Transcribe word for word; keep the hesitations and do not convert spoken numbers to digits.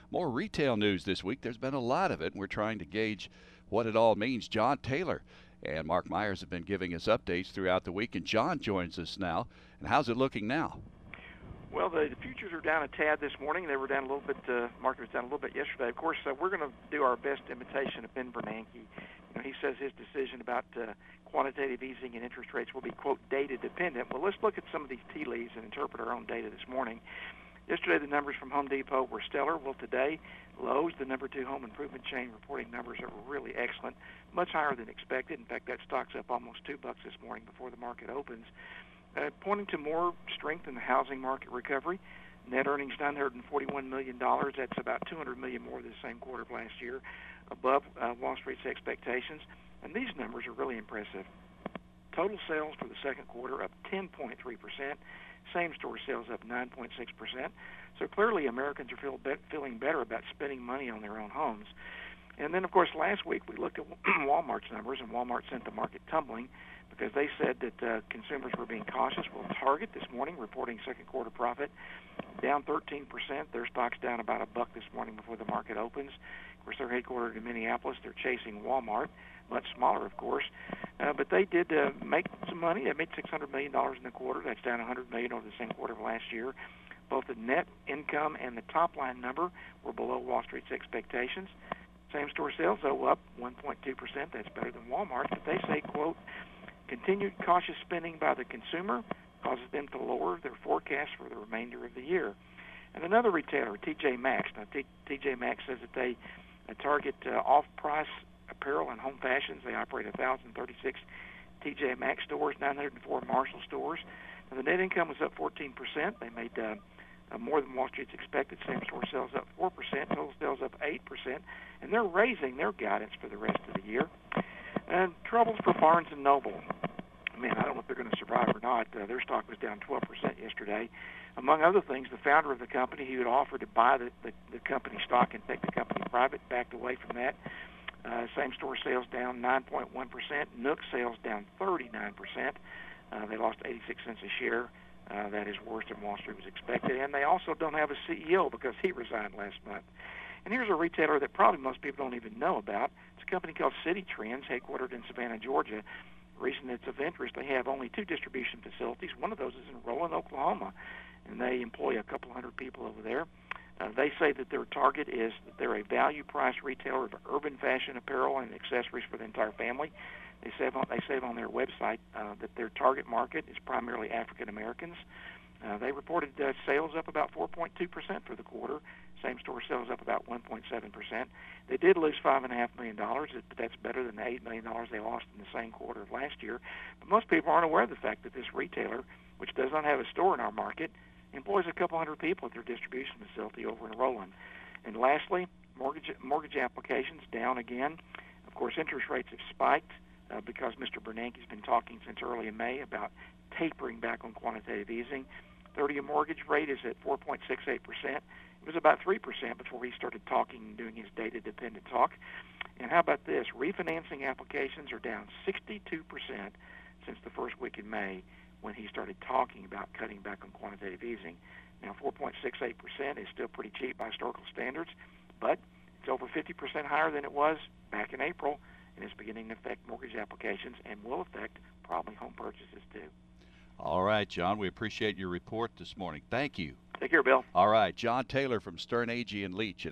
More retail news this week. There's been a lot of it, and we're trying to gauge what it all means. John Taylor and Mark Myers have been giving us updates throughout the week, and John joins us now. And how's it looking now? Well, the, the futures are down a tad this morning. They were down a little bit. Uh, market was down a little bit yesterday. Of course, uh, we're going to do our best imitation of Ben Bernanke. You know, he says his decision about uh, quantitative easing and interest rates will be, quote, data dependent. Well, let's look at some of these tea leaves and interpret our own data this morning. Yesterday, the numbers from Home Depot were stellar. Well, today, Lowe's, the number two home improvement chain, reporting numbers that were really excellent, much higher than expected. In fact, that stock's up almost two bucks this morning before the market opens. Uh, pointing to more strength in the housing market recovery. Net earnings nine hundred forty-one million dollars. That's about two hundred million dollars more than the same quarter of last year, above uh, Wall Street's expectations. And these numbers are really impressive. Total sales for the second quarter up ten point three percent. Same-store sales up nine point six percent. So clearly Americans are feel be- feeling better about spending money on their own homes. And then, of course, last week we looked at Walmart's numbers, and Walmart sent the market tumbling because they said that uh, consumers were being cautious. Well, Target this morning reporting second quarter profit down thirteen percent. Their stock's down about a buck this morning before the market opens. Of course, they're headquartered in Minneapolis. They're chasing Walmart, much smaller, of course. Uh, but they did uh, make some money. They made six hundred million dollars in the quarter. That's down one hundred million dollars over the same quarter of last year. Both the net income and the top-line number were below Wall Street's expectations. Same-store sales, though, up one point two percent. That's better than Walmart. But they say, quote, continued cautious spending by the consumer causes them to lower their forecast for the remainder of the year. And another retailer, T J Maxx. Now, T- TJ Maxx says that they uh, target uh, off-price apparel and home fashions. They operate one thousand thirty-six T J Maxx stores, nine hundred four Marshall stores. Now, the net income was up fourteen percent. They made uh, uh, more than Wall Street's expected. Same-store sales up four percent, total sales up eight percent. And they're raising their guidance for the rest of the year. And troubles for Barnes and Noble. I mean, I don't know if they're going to survive or not. Uh, their stock was down twelve percent yesterday. Among other things, the founder of the company, he had offered to buy the, the, the company stock and take the company private, backed away from that. Uh, same-store sales down nine point one percent. Nook sales down thirty-nine percent. Uh, they lost eighty-six cents a share. Uh, that is worse than Wall Street was expected. And they also don't have a C E O because he resigned last month. And here's a retailer that probably most people don't even know about. It's a company called Citi Trends, headquartered in Savannah, Georgia. The reason it's of interest, they have only two distribution facilities. One of those is in Roland, Oklahoma, and they employ a couple hundred people over there. Uh, they say that their target is that they're a value-price retailer of urban fashion apparel and accessories for the entire family. They say on, they say on their website uh, that their target market is primarily African Americans. Uh, they reported uh, sales up about four point two percent for the quarter. Same-store sales up about one point seven percent. They did lose five point five million dollars, but that's better than the eight million dollars they lost in the same quarter of last year. But most people aren't aware of the fact that this retailer, which does not have a store in our market, employs a couple hundred people at their distribution facility over in Roland. And lastly, mortgage mortgage applications down again. Of course, interest rates have spiked uh, because Mister Bernanke has been talking since early in May about tapering back on quantitative easing. thirty-year mortgage rate is at four point six eight percent. It was about three percent before he started talking and doing his data-dependent talk. And how about this? Refinancing applications are down sixty-two percent since the first week in May when he started talking about cutting back on quantitative easing. Now, four point six eight percent is still pretty cheap by historical standards, but it's over fifty percent higher than it was back in April, and it's beginning to affect mortgage applications and will affect probably home purchases too. All right, John, we appreciate your report this morning. Thank you. Take care, Bill. All right, John Taylor from Stern Agee and Leach.